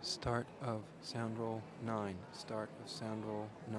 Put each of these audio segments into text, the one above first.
Start of sound roll 9. Start of sound roll 9.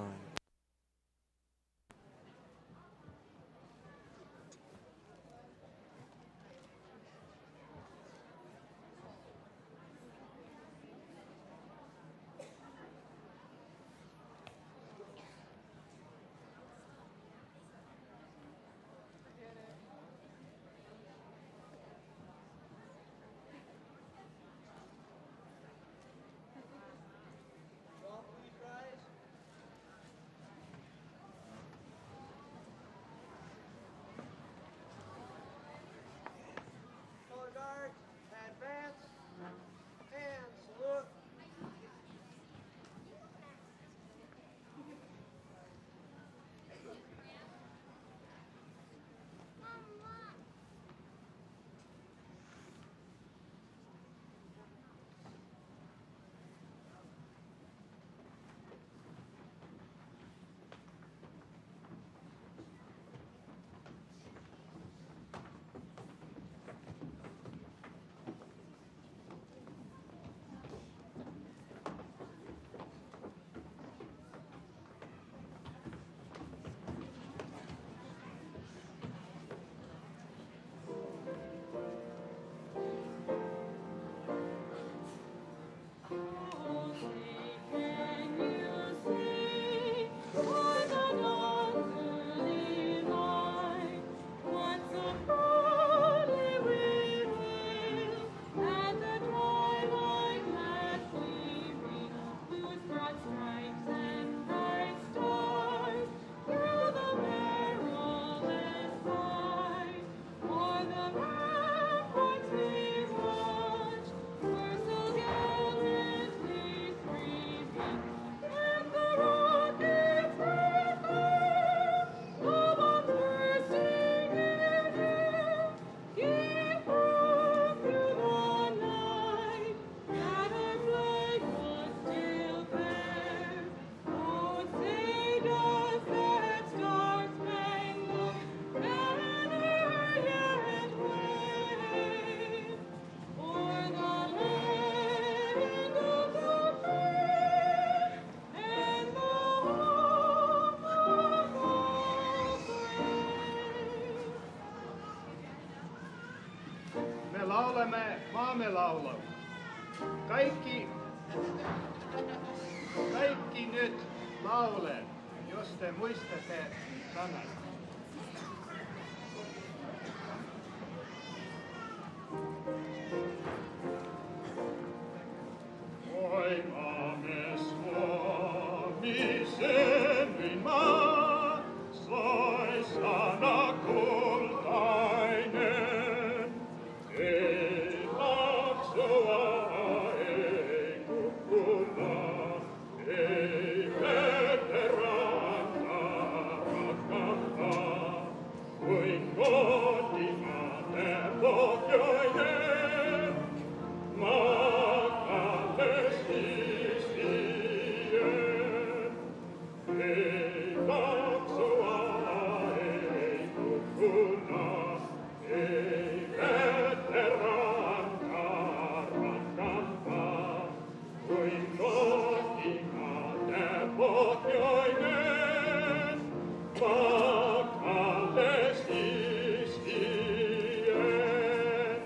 Laulemme maamelaulu. Kaikki nyt laulen, jos te muistatte sanat. Oi maamme Suomi, semmin maa, soi sana kultainen. Ei maksua, ei kukkuna, ei veterantaa rakkauttaa, kuin kotimaamme pohjoinen, maakallestistien. Ei maksua, ei kukkuna, ei veterantaa rakkauttaa, kuin kotimaamme pohjoinen, maakallestistien.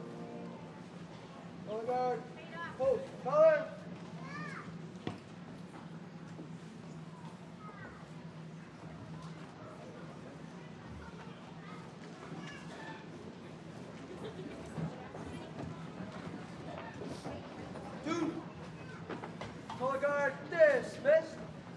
Guard, post, color. Two. Color guard, dismissed.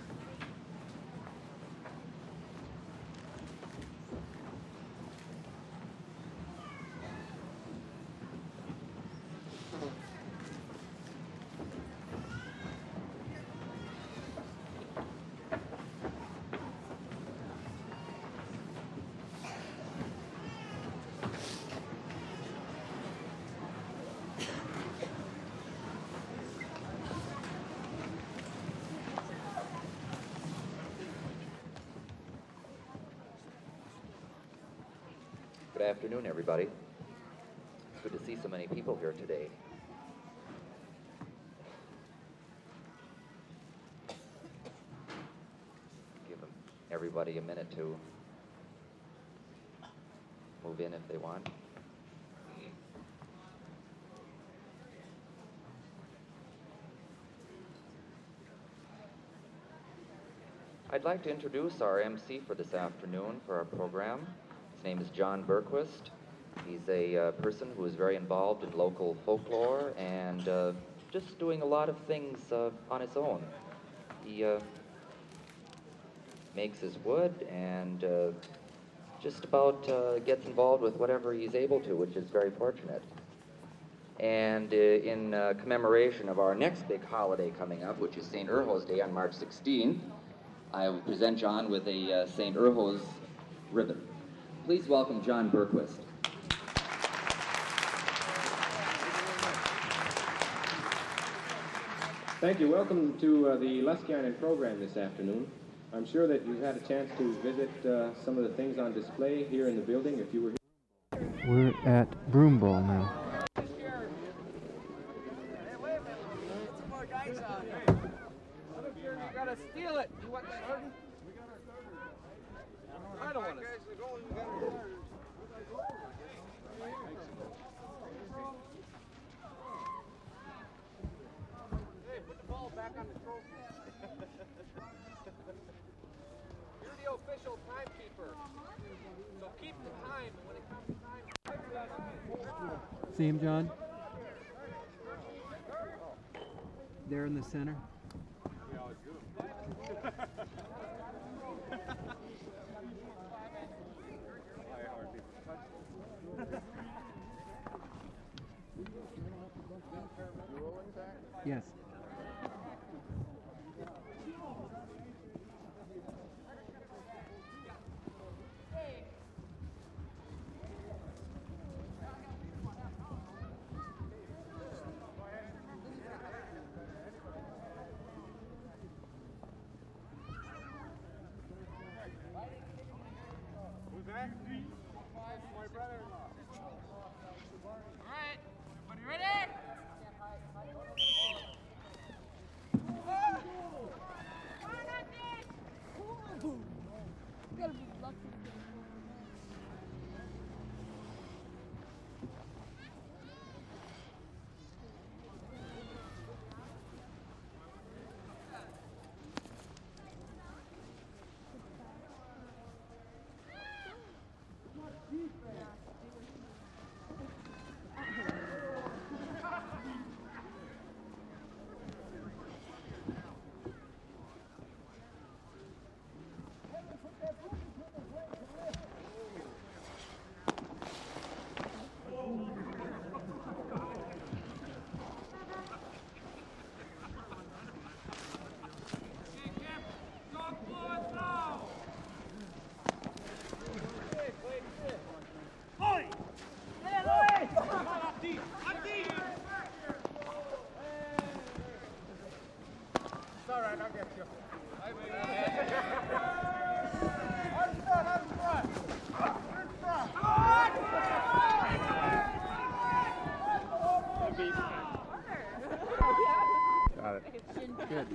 Good afternoon, everybody. It's good to see so many people here today. everybody a minute to move in if they want. I'd like to introduce our MC for this afternoon for our program. His name is John Berquist. He's a person who is very involved in local folklore and just doing a lot of things on his own. He makes his wood and just about gets involved with whatever he's able to, which is very fortunate. And in commemoration of our next big holiday coming up, which is St. Urho's Day on March 16, I will present John with a St. Urho's ribbon. Please welcome John Berquist. Thank you. Welcome to the Luscianen program this afternoon. I'm sure that you've had a chance to visit some of the things on display here in the building if you were here. We're at Broom Bowl now. You gotta steal it. You want the garden? I don't want it. Hey, put the ball back on the trophy. You're the official timekeeper. So keep the time when it comes time. See him, John? There in the center. Yes. Who's that? My brother-in-law. All right, everybody ready? Good.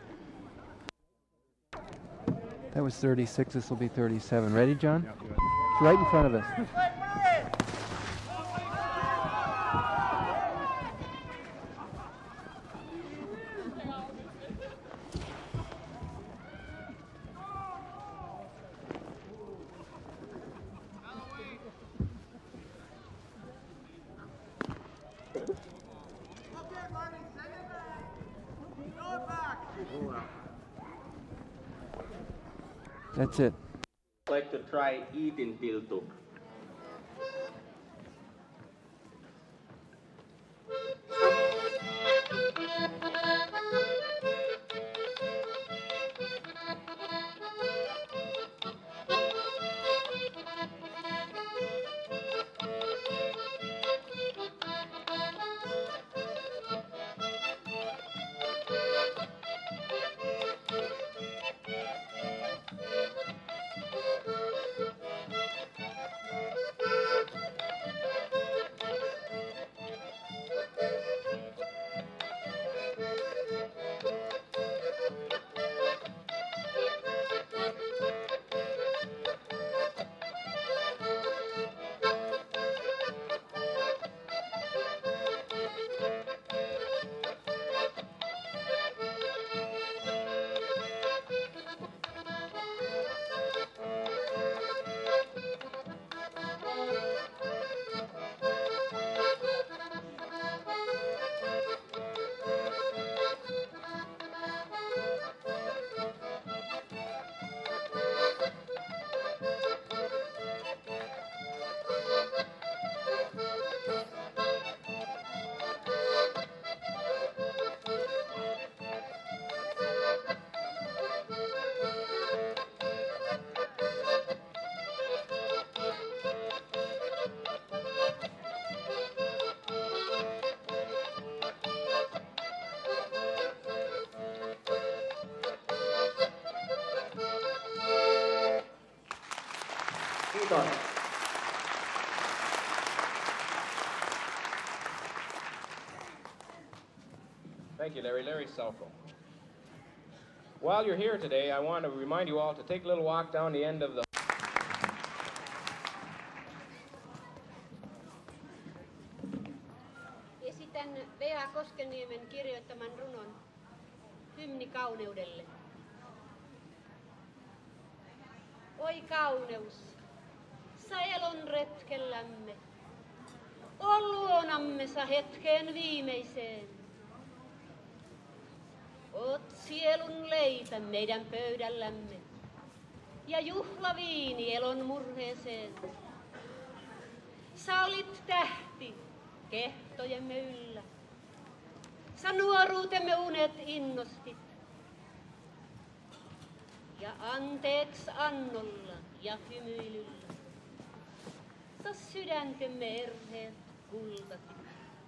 That was 36. This will be 37. Ready, John? Yeah, good. It's right in front of us. That's it. Like to try eating Tiltuk. start. Thank you, Larry. Larry Selko. While you're here today, I want to remind you all to take a little walk down the end of the... Esitän V.A. Koskenniemen kirjoittaman runon Hymni kauneudelle. Oi kauneus, sä elon retkellämme, o luonamme sä hetkeen viimeiseen. Oot sielun leipä meidän pöydällämme ja juhlaviini elon murheeseen. Sä olit tähti kehtojemme yllä. Sä nuoruutemme unet innostit. Ja anteeks annolla ja hymyilyllä. Sä sydäntemme erheet kultatit.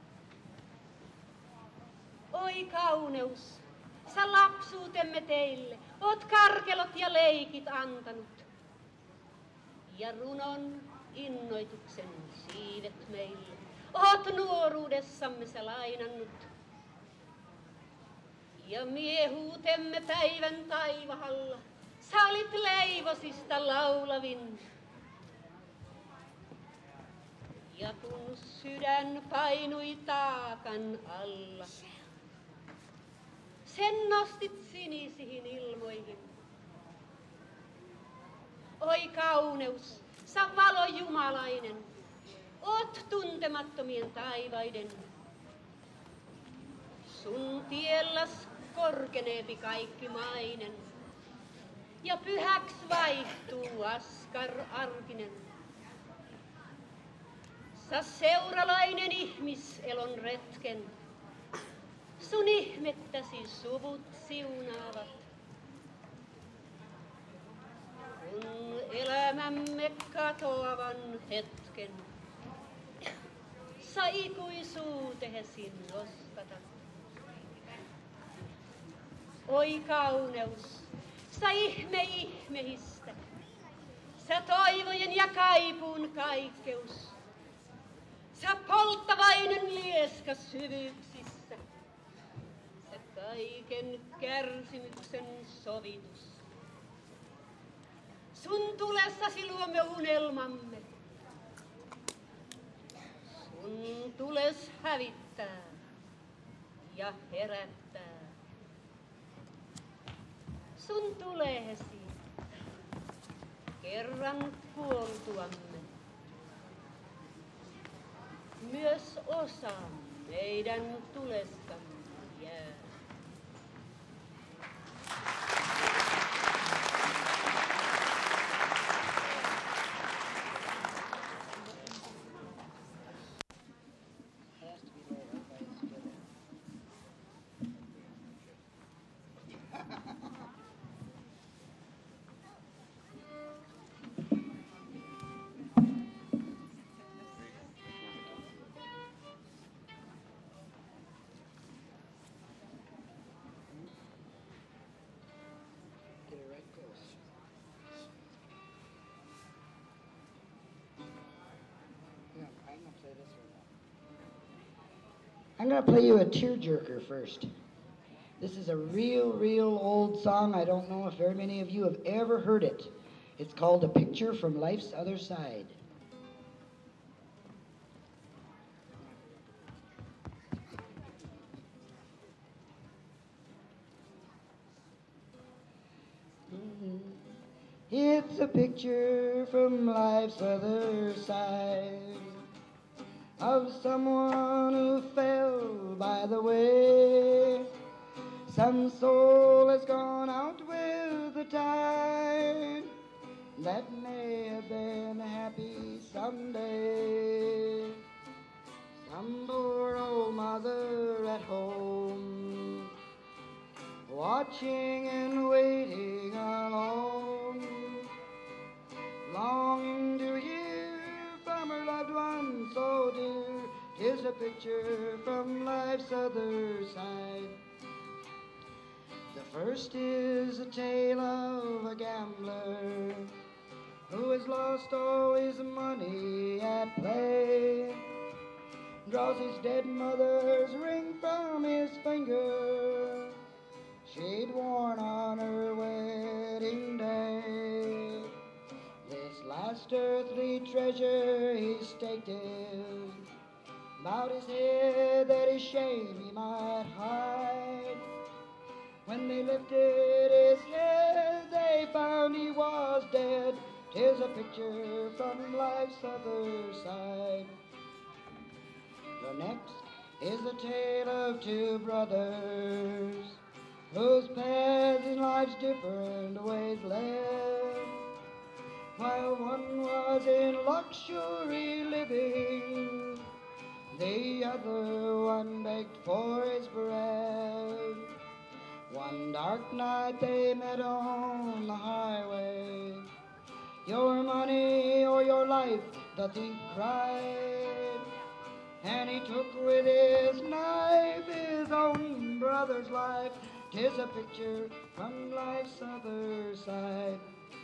Oi kauneus, sä lapsuutemme teille, oot karkelot ja leikit antanut. Ja runon innoituksen siivet meille, oot nuoruudessamme sä lainannut. Ja miehuutemme päivän taivahalla, sä olit leivosista laulavin. Ja kun sydän painui taakan alla, sen nostit sinisihin ilmoihin. Oi kauneus, sä valo jumalainen, oot tuntemattomien taivaiden. Sun tielläs korkeneepi kaikki mainen, ja pyhäks vaihtuu askar arkinen. Sä seuralainen ihmiselon retken, sun ihmettäsi suvut siunaavat. Kun elämämme katoavan hetken, sä ikuisuutehesi nostatat. Oi kauneus, sä ihme ihmehistä, sä toivojen ja kaipuun kaikkeus. Sä polttavainen lieska syvyyksissä, sä kaiken kärsimyksen sovitus. Sun tulessasi luomme unelmamme, sun tules hävittää ja herättää. Sun tulehesi kerran kuoltuamme, myös osa meidän tulestamme jää. I'm going to play you a tearjerker first. This is a real old song. I don't know if very many of you have ever heard it. It's called A Picture from Life's Other Side. It's a picture from life's other side of someone who fell by the way. Some soul has gone out with the tide that may have been happy someday. Some poor old mother at home, watching and waiting alone, longing to hear from her loved one so dear. 'Tis a picture from life's other side. The first is a tale of a gambler who has lost all his money at play, draws his dead mother's ring from his finger she'd worn on her wedding day. This last earthly treasure he staked it about his head that his shame he might hide. When they lifted his head, they found he was dead. 'Tis a picture from life's other side. The next is the tale of two brothers whose paths in life's different ways led. While one was in luxury living, the other one begged for his bread. One dark night they met on the highway. Your money or your life, the thief cried. And he took with his knife his own brother's life. 'Tis a picture from life's other side.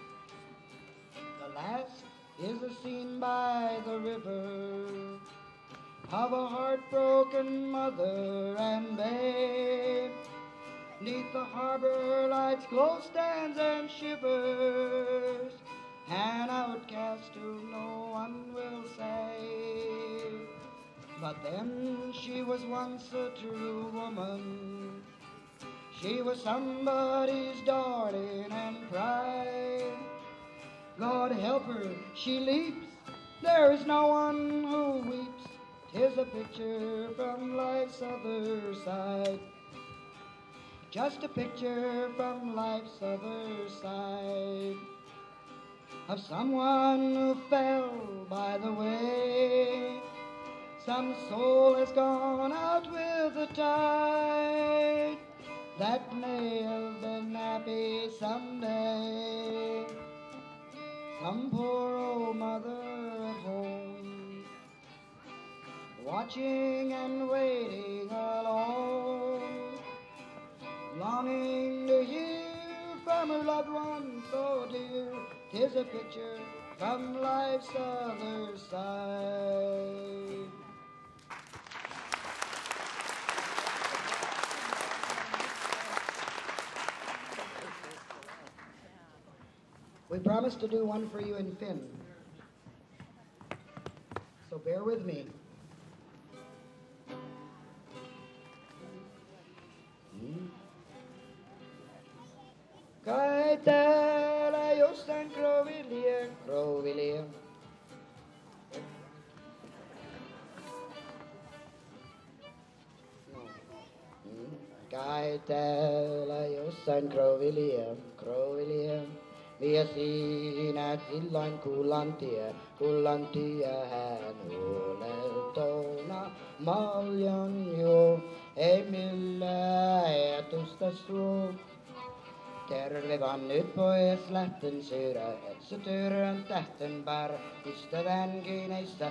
The last is a scene by the river of a heartbroken mother and babe. 'Neath the harbor lights glow stands and shivers, an outcast who no one will save. But then she was once a true woman. She was somebody's darling and pride. God help her, she leaps. There is no one who weeps. 'Tis a picture from life's other side. Just a picture from life's other side of someone who fell by the way. Some soul has gone out with the tide that may have been happy someday. Some poor old mother at home, watching and waiting alone, longing to hear from her loved one so dear. 'Tis a picture from life's other side. We promised to do one for you in Finn, so bear with me. Kai täällä jossain Crowvillier, Crowvillier. Kai täällä jossain Crowvillier, Crowvillier. Vie siinä silloin kullantie hän huoletona maljan jo, ei millään ajatusta suu. Terve vaan nyt pois lähten syödä, et sä työrän tähten pär, ystävän kiineissä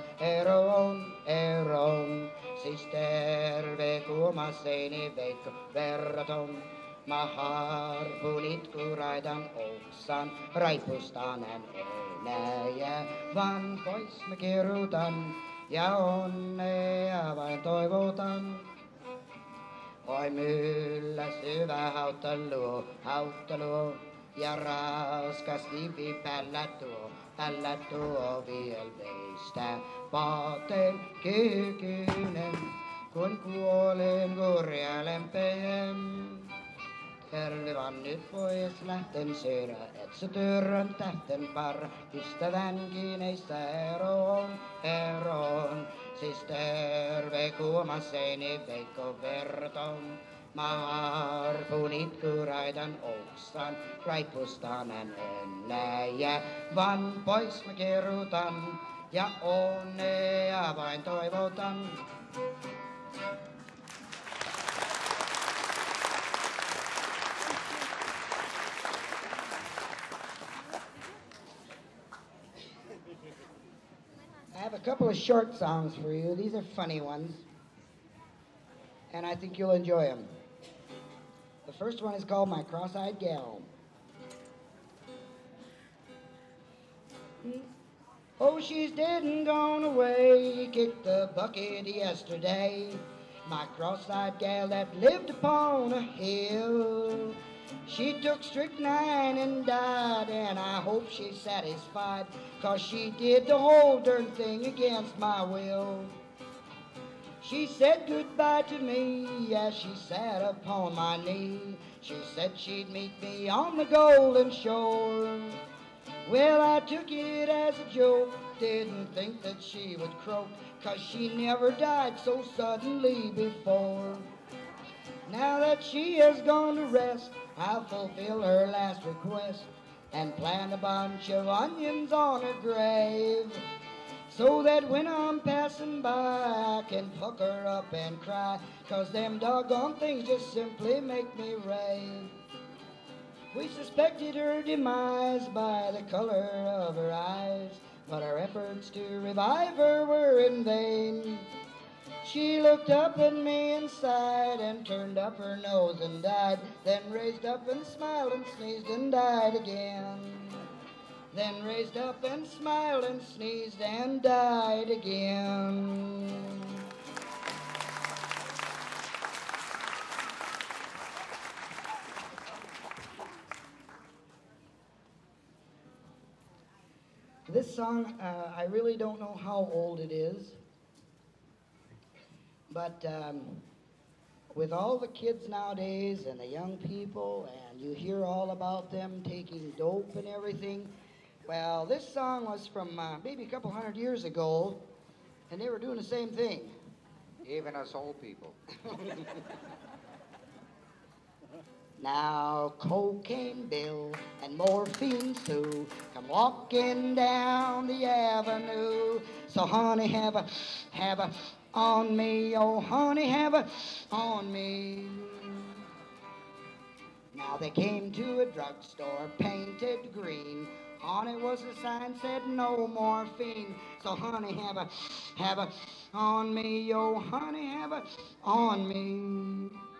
eroon. Siis terve kuuma seini veikko verraton. Mä harpunit kuraitan oksan, raipustan enää, vaan pois mä kirutan ja onnea vain toivotan. Oi myllä syvä hauttaluo ja raskas kivi päällä tuo viel veistä. Paateen kykyinen, kun kuolen kurjalempeen. Terve vaan nyt pois lähten syödä, et sä työrän tähten par, ystävän kiineissä eroon. Siis terve kuuma seini veikko verton, mä harpunit kuraitan oksan, raipustan enää, vaan pois mä kirutan ja onnea vain toivotan. I have a couple of short songs for you. These are funny ones, and I think you'll enjoy them. The first one is called My Cross-Eyed Gal. Oh, she's dead and gone away, kicked the bucket yesterday. My cross-eyed gal that lived upon a hill. She took strychnine and died, and I hope she's satisfied, 'cause she did the whole darn thing against my will. She said goodbye to me as she sat upon my knee. She said she'd meet me on the golden shore. Well, I took it as a joke, didn't think that she would croak, 'cause she never died so suddenly before. Now that she has gone to rest, I'll fulfill her last request and plant a bunch of onions on her grave, so that when I'm passing by I can pluck her up and cry, 'cause them doggone things just simply make me rave. We suspected her demise by the color of her eyes, but our efforts to revive her were in vain. She looked up at me and sighed and turned up her nose and died, then raised up and smiled and sneezed and died again. Then raised up and smiled and sneezed and died again. This song, I really don't know how old it is, but with all the kids nowadays and the young people, and you hear all about them taking dope and everything, well, this song was from maybe a couple hundred years ago, and they were doing the same thing. Even us old people. Now Cocaine Bill and Morphine Sue come walking down the avenue. So honey, have a on me, oh honey, have a on me. Now they came to a drugstore painted green. On it was a sign said no morphine. So honey, have a on me, oh honey, have a on me.